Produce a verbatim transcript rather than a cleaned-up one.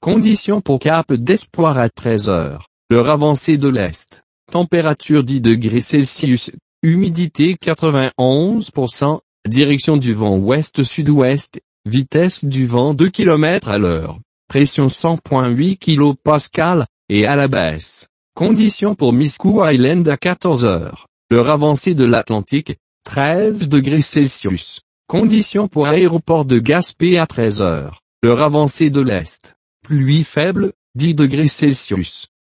Conditions pour Cap d'Espoir à treize heures. L'heure avancée de l'Est. Température dix degrés Celsius. Humidité quatre-vingt-onze pour cent. Direction du vent ouest-sud-ouest. Vitesse du vent deux kilomètres à l'heure. Pression cent virgule huit kilopascales, et à la baisse. Conditions pour Miscou Island à quatorze heures. L'heure avancée de l'Atlantique. treize degrés Celsius. Conditions pour aéroport de Gaspé à treize heures. L'heure avancée de l'Est. Pluie faible, dix degrés Celsius.